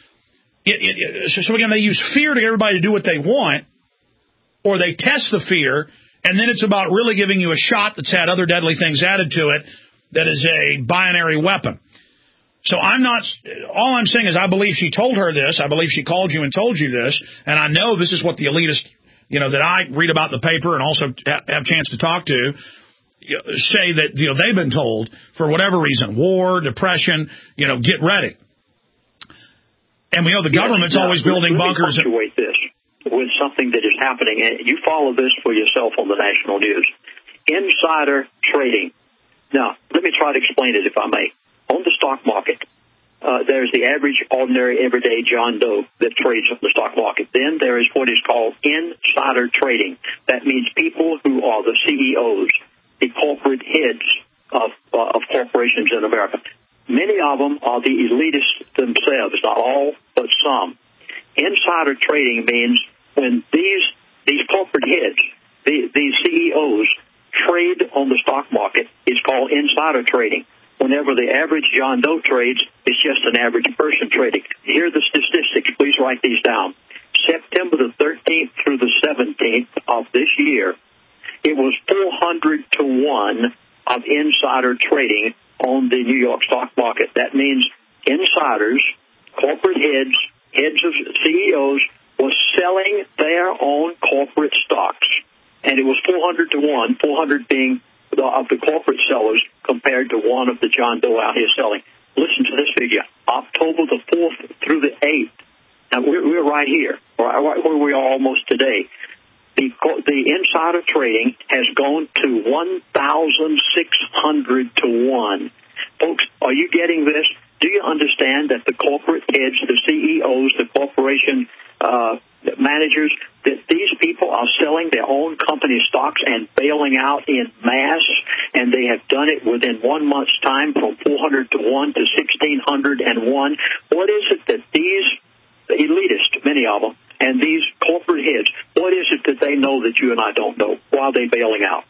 So again, they use fear to get everybody to do what they want, or they test the fear, and then it's about really giving you a shot that's had other deadly things added to it that is a binary weapon. So all I'm saying is I believe she told her this. I believe she called you and told you this, and I know this is what the elitist, that I read about in the paper and also have a chance to talk to, say that, they've been told for whatever reason, war, depression, get ready. And we know the government's always building bunkers. Let me punctuate this with something that is happening, and you follow this for yourself on the national news. Insider trading. Now, let me try to explain it, if I may. On the stock market, there's the average, ordinary, everyday John Doe that trades on the stock market. Then there is what is called insider trading. That means people who are the CEOs, the corporate heads of corporations in America. Many of them are the elitists themselves, not all, but some. Insider trading means when these corporate heads, these CEOs, trade on the stock market, it's called insider trading. Whenever the average John Doe trades, it's just an average person trading. Here are the statistics. Please write these down. September the 13th through the 17th of this year, it was 400 to 1 of insider trading on the New York stock market. That means insiders, corporate heads of CEOs, were selling their own corporate stocks. And it was 400 to 1, 400 being of the corporate sellers compared to one of the John Doe out here selling. Listen to this figure. October the 4th through the 8th. Now, we're right here, right where we are almost today. The insider trading has gone to 1,600 to 1. Folks, are you getting this? Do you understand that the corporate heads, the CEOs, the corporation managers, that these people are selling their own company stocks and bailing out in mass, and they have done it within 1 month's time from 400 to 1 to 1,601. What is it that these elitists, many of them, and these corporate heads, what is it that they know that you and I don't know? Why are they bailing out?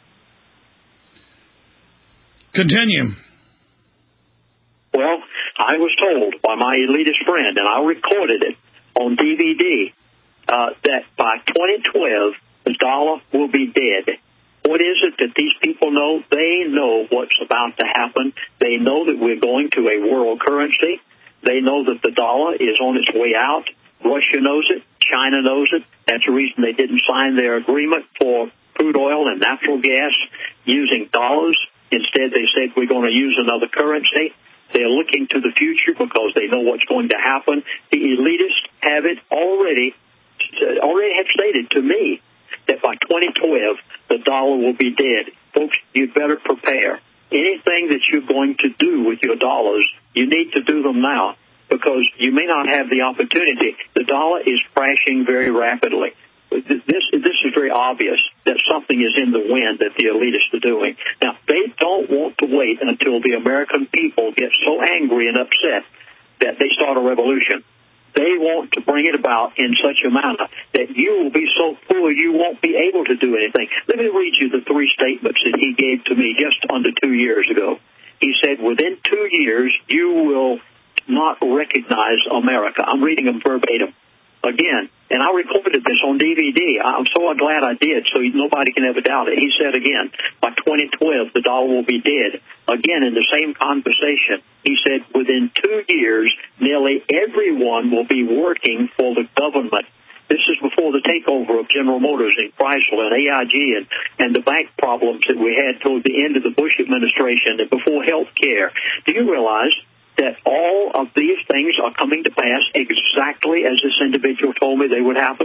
Continue. Well, I was told by my elitist friend, and I recorded it on DVD, that by 2012, the dollar will be dead. What is it that these people know? They know what's about to happen. They know that we're going to a world currency. They know that the dollar is on its way out. Russia knows it. China knows it. That's the reason they didn't sign their agreement for crude oil and natural gas using dollars. Instead, they said we're going to use another currency. They're looking to the future because they know what's going to happen. The elitists have it already have stated to me that by 2012, the dollar will be dead. Folks, you'd better prepare. Anything that you're going to do with your dollars, you need to do them now because you may not have the opportunity. The dollar is crashing very rapidly. This is very obvious that something is in the wind that the elitists are doing. Now, they don't want to wait until the American people get so angry and upset that they start a revolution. They want to bring it about in such a manner that you will be so poor you won't be able to do anything. Let me read you the 3 statements that he gave to me just under 2 years ago. He said, within 2 years, you will not recognize America. I'm reading them verbatim. Again, and I recorded this on DVD. I'm so glad I did, so nobody can ever doubt it. He said again, by 2012, the dollar will be dead. Again, in the same conversation, he said within 2 years, nearly everyone will be working for the government. This is before the takeover of General Motors and Chrysler and AIG and the bank problems that we had toward the end of the Bush administration and before health care. Do you realize that all of these things are coming to pass exactly as this individual told me they would happen?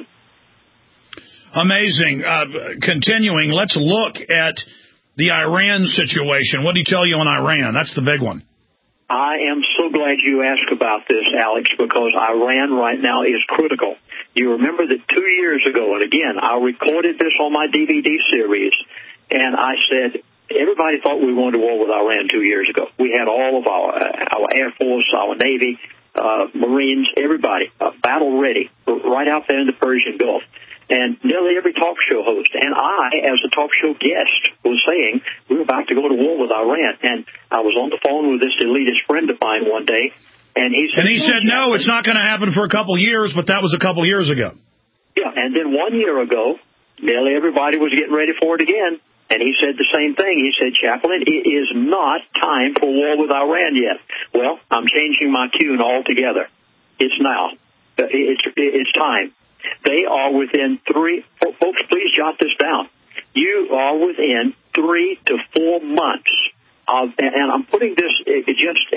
Amazing. Continuing, let's look at the Iran situation. What did he tell you on Iran? That's the big one. I am so glad you asked about this, Alex, because Iran right now is critical. You remember that 2 years ago, and again, I recorded this on my DVD series, and I said, everybody thought we were going to war with Iran 2 years ago. We had all of our Air Force, our Navy, Marines, everybody battle ready right out there in the Persian Gulf. And nearly every talk show host, and I, as a talk show guest, was saying we were about to go to war with Iran. And I was on the phone with this elitist friend of mine one day, and he said, no, it's not going to happen for a couple years, but that was a couple years ago. Yeah, and then 1 year ago, nearly everybody was getting ready for it again. And he said the same thing. He said, Chaplain, it is not time for war with Iran yet. Well, I'm changing my tune altogether. It's now. It's time. They are within 3, folks, please jot this down. You are within 3 to 4 months of, and I'm putting this just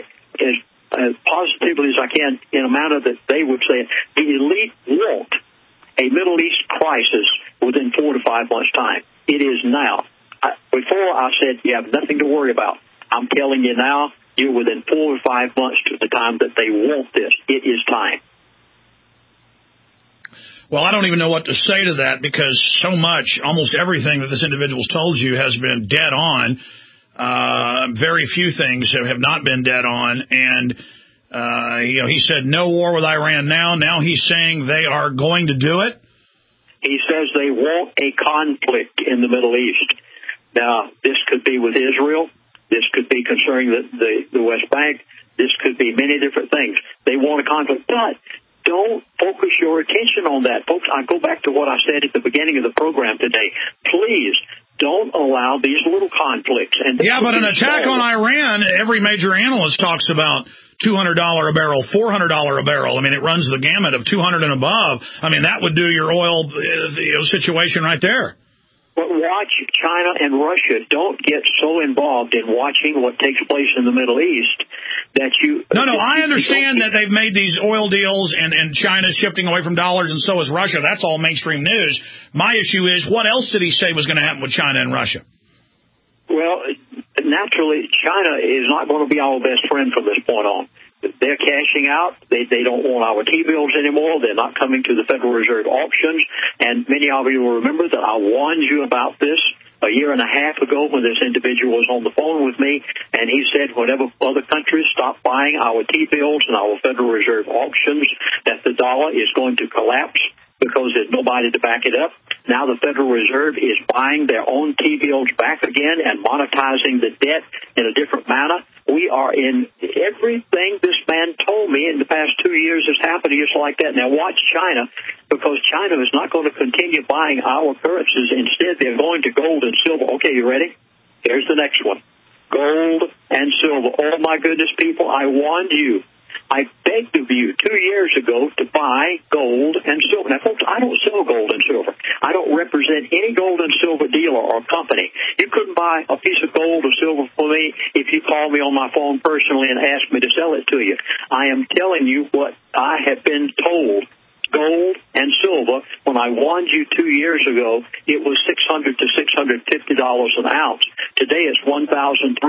as positively as I can in a manner that they would say it. The elite want a Middle East crisis within 4 to 5 months' time. It is now. Before I said you have nothing to worry about. I'm telling you now, you're within 4 or 5 months to the time that they want this. It is time. Well, I don't even know what to say to that because so much, almost everything that this individual's told you has been dead on. Very few things have not been dead on. And, he said no war with Iran now. Now he's saying they are going to do it. He says they want a conflict in the Middle East. Now, this could be with Israel. This could be concerning the West Bank. This could be many different things. They want a conflict. But don't focus your attention on that. Folks, I go back to what I said at the beginning of the program today. Please don't allow these little conflicts. Yeah, but an attack on Iran, every major analyst talks about $200 a barrel, $400 a barrel. I mean, it runs the gamut of 200 and above. I mean, that would do your oil situation right there. But watch China and Russia. Don't get so involved in watching what takes place in the Middle East that you... No, I understand that they've made these oil deals and China's shifting away from dollars and so is Russia. That's all mainstream news. My issue is, what else did he say was going to happen with China and Russia? Well, naturally, China is not going to be our best friend from this point on. They're cashing out. They don't want our T-bills anymore. They're not coming to the Federal Reserve auctions. And many of you will remember that I warned you about this a year and a half ago when this individual was on the phone with me, and he said whenever other countries stop buying our T-bills and our Federal Reserve auctions, that the dollar is going to collapse because there's nobody to back it up. Now the Federal Reserve is buying their own T-bills back again and monetizing the debt in a different manner. We are in everything this man told me in the past 2 years is happening just like that. Now watch China, because China is not going to continue buying our currencies. Instead, they're going to gold and silver. Okay, you ready? Here's the next one. Gold and silver. Oh, my goodness, people, I warned you I begged of you 2 years ago to buy gold and silver. Now, folks, I don't sell gold and silver. I don't represent any gold and silver dealer or company. You couldn't buy a piece of gold or silver for me if you called me on my phone personally and asked me to sell it to you. I am telling you what I have been told. Gold and silver, when I warned you 2 years ago, it was $600 to $650 an ounce. Today it's $1,350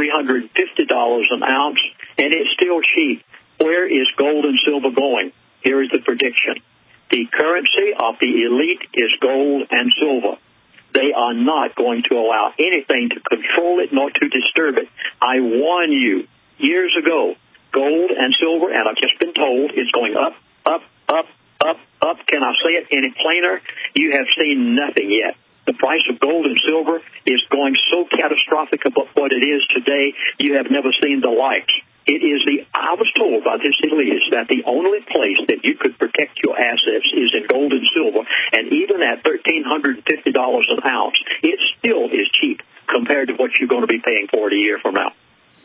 an ounce, and it's still cheap. Where is gold and silver going? Here is the prediction. The currency of the elite is gold and silver. They are not going to allow anything to control it nor to disturb it. I warn you years ago, gold and silver, and I've just been told, is going up, up, up, up, up. Can I say it any plainer? You have seen nothing yet. The price of gold and silver is going so catastrophic about what it is today, you have never seen the likes. It is I was told by this elite that the only place that you could protect your assets is in gold and silver, and even at $1,350 an ounce, it still is cheap compared to what you're going to be paying for it a year from now.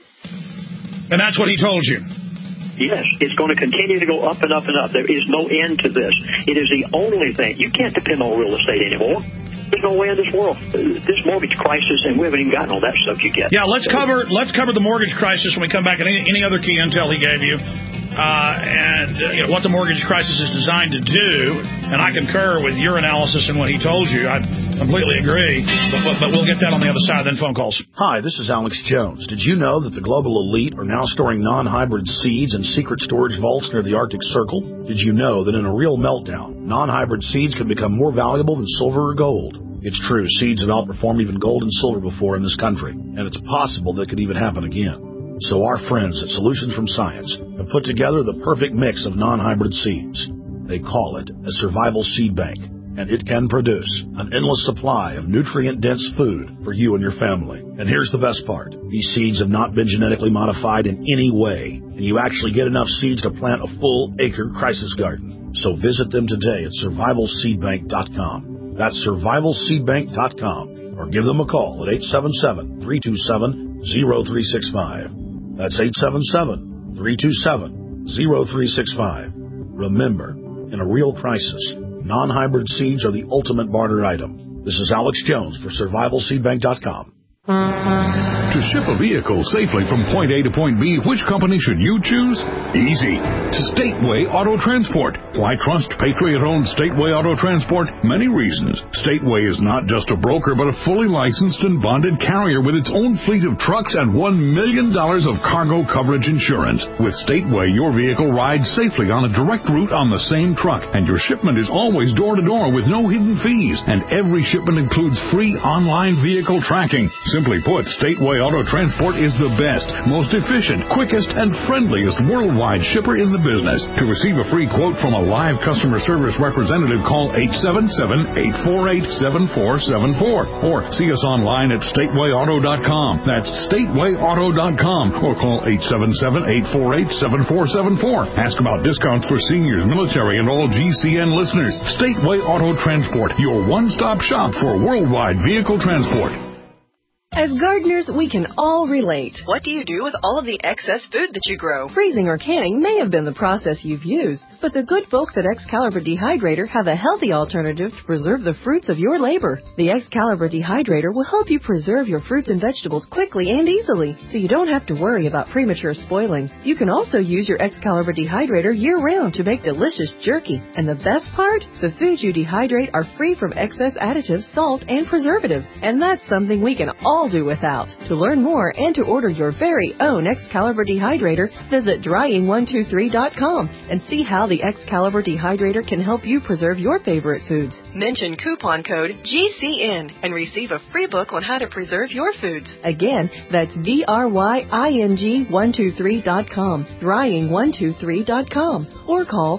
And that's what he told you? Yes, it's going to continue to go up and up and up. There is no end to this. It is the only thing. You can't depend on real estate anymore. There's no way in this world. This mortgage crisis, and we haven't even gotten on that subject yet. Yeah, let's cover the mortgage crisis when we come back, and any other key intel he gave you, and what the mortgage crisis is designed to do. And I concur with your analysis and what he told you. I completely agree. But we'll get that on the other side. Then phone calls. Hi, this is Alex Jones. Did you know that the global elite are now storing non-hybrid seeds in secret storage vaults near the Arctic Circle? Did you know that in a real meltdown, non-hybrid seeds can become more valuable than silver or gold? It's true, seeds have outperformed even gold and silver before in this country, and it's possible that could even happen again. So our friends at Solutions from Science have put together the perfect mix of non-hybrid seeds. They call it a survival seed bank, and it can produce an endless supply of nutrient-dense food for you and your family. And here's the best part. These seeds have not been genetically modified in any way, and you actually get enough seeds to plant a full-acre crisis garden. So visit them today at survivalseedbank.com. That's survivalseedbank.com, or give them a call at 877-327-0365. That's 877-327-0365. Remember, in a real crisis, non-hybrid seeds are the ultimate barter item. This is Alex Jones for survivalseedbank.com. To ship a vehicle safely from point A to point B, which company should you choose? Easy. Stateway Auto Transport. Why trust Patriot-owned Stateway Auto Transport? Many reasons. Stateway is not just a broker, but a fully licensed and bonded carrier with its own fleet of trucks and $1 million of cargo coverage insurance. With Stateway, your vehicle rides safely on a direct route on the same truck, and your shipment is always door-to-door with no hidden fees, and every shipment includes free online vehicle tracking. Simply put, Stateway Auto Transport is the best, most efficient, quickest, and friendliest worldwide shipper in the business. To receive a free quote from a live customer service representative, call 877-848-7474 or see us online at statewayauto.com. That's statewayauto.com, or call 877-848-7474. Ask about discounts for seniors, military, and all GCN listeners. Stateway Auto Transport, your one-stop shop for worldwide vehicle transport. As gardeners, we can all relate. What do you do with all of the excess food that you grow? Freezing or canning may have been the process you've used, but the good folks at Excalibur Dehydrator have a healthy alternative to preserve the fruits of your labor. The Excalibur Dehydrator will help you preserve your fruits and vegetables quickly and easily, so you don't have to worry about premature spoiling. You can also use your Excalibur Dehydrator year-round to make delicious jerky. And the best part? The foods you dehydrate are free from excess additives, salt, and preservatives. And that's something we can all do without. To learn more and to order your very own Excalibur Dehydrator, visit drying123.com and see how the Excalibur Dehydrator can help you preserve your favorite foods. Mention coupon code GCN and receive a free book on how to preserve your foods. Again, that's drying123.com, drying123.com, or call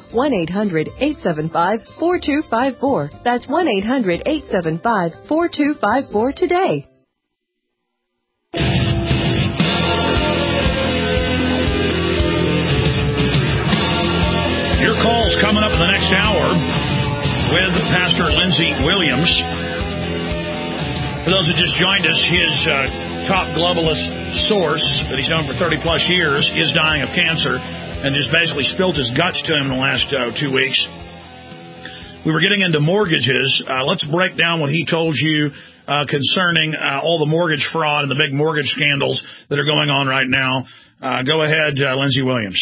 1-800-875-4254. That's 1-800-875-4254 today. Your call's coming up in the next hour with Pastor Lindsey Williams. For those who just joined us, his top globalist source that he's known for 30-plus years is dying of cancer. and just basically spilled his guts to him in the last 2 weeks. We were getting into mortgages. Let's break down what he told you concerning all the mortgage fraud and the big mortgage scandals that are going on right now. Go ahead, Lindsey Williams.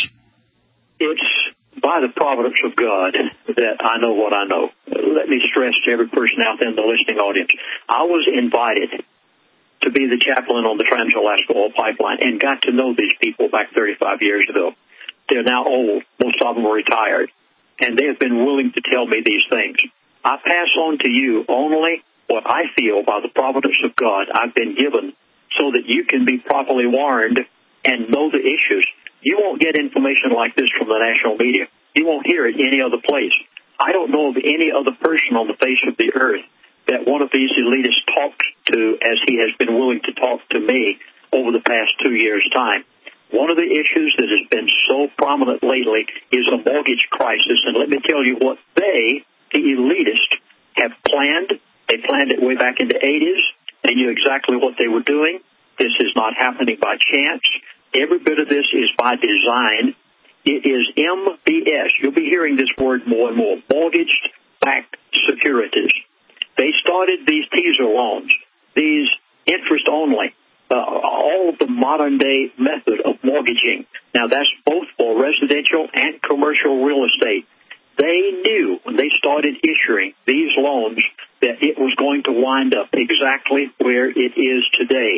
It's by the providence of God that I know what I know. Let me stress to every person out there in the listening audience, I was invited to be the chaplain on the Trans-Alaska Oil Pipeline and got to know these people back 35 years ago. They're now old. Most of them are retired. And they have been willing to tell me these things. I pass on to you only what I feel by the providence of God I've been given so that you can be properly warned and know the issues. You won't get information like this from the national media. You won't hear it any other place. I don't know of any other person on the face of the earth that one of these elitists talks to as he has been willing to talk to me over the past 2 years' time. One of the issues that has been so prominent lately is a mortgage crisis. And let me tell you what they, the elitists, have planned. They planned it way back in the 80s. They knew exactly what they were doing. This is not happening by chance. Every bit of this is by design. It is MBS. You'll be hearing this word more and more, mortgage-backed securities. They started these teaser loans, these interest-only. All of the modern-day method of mortgaging. Now, that's both for residential and commercial real estate. They knew when they started issuing these loans that it was going to wind up exactly where it is today.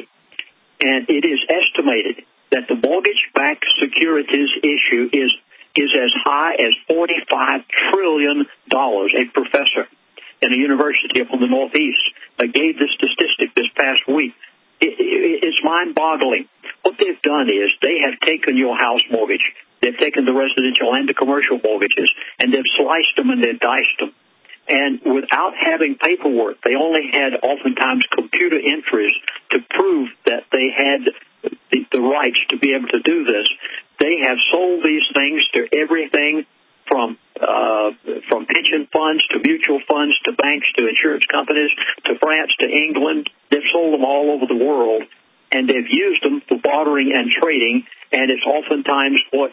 And it is estimated that the mortgage-backed securities issue is as high as $45 trillion. A professor in a university up in the Northeast gave this statistic this past week. It's mind-boggling. What they've done is they have taken your house mortgage. They've taken the residential and the commercial mortgages, and they've sliced them and they've diced them. And without having paperwork, they only had oftentimes computer entries to prove that they had the rights to be able to do this. They have sold these things to everything from pension funds to mutual funds to banks to insurance companies to France to England. They've sold them all over the world, and they've used them for bartering and trading. And it's oftentimes what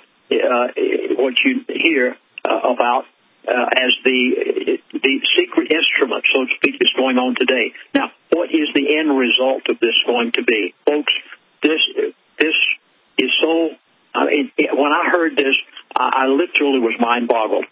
you hear about as the secret instrument, so to speak, is going on today. Now, what is the end result of this going to be, folks? This is so. I mean, when I heard this, I literally was mind-boggled.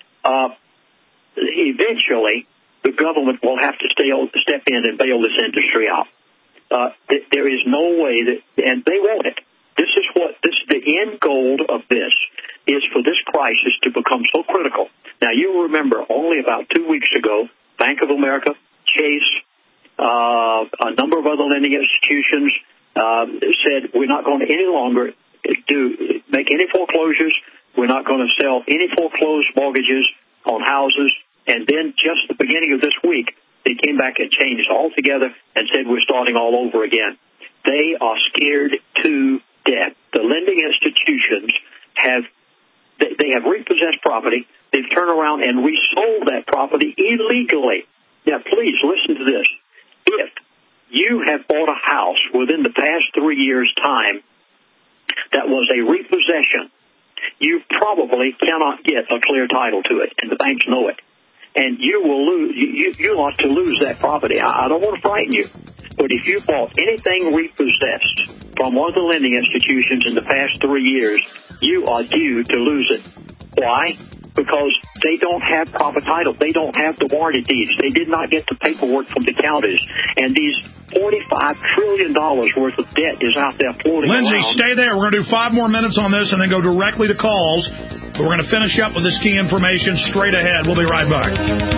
Eventually, the government will have to step in and bail this industry out. There is no way that, and they want it. This is the end goal of this is for this crisis to become so critical. Now, you remember only about 2 weeks ago, Bank of America, Chase, a number of other lending institutions said we're not going to any longer make any foreclosures. We're not going to sell any foreclosed mortgages on houses. And then just the beginning of this week, they came back and changed altogether and said we're starting all over again. They are scared to death. The lending institutions have repossessed property. They've turned around and resold that property illegally. Now, please listen to this. If you have bought a house within the past 3 years' time that was a repossession, you probably cannot get a clear title to it, and the banks know it. And you will lose. You ought to lose that property. I don't want to frighten you, but if you bought anything repossessed from one of the lending institutions in the past 3 years, you are due to lose it. Why? Because they don't have proper title. They don't have the warranty deeds. They did not get the paperwork from the counties. And these $45 trillion worth of debt is out there floating Lindsey, around. stay there. We're going to do 5 more minutes on this and then go directly to calls. But we're going to finish up with this key information straight ahead. We'll be right back.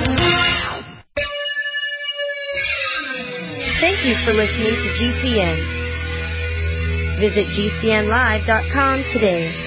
Thank you for listening to GCN. Visit GCNlive.com today.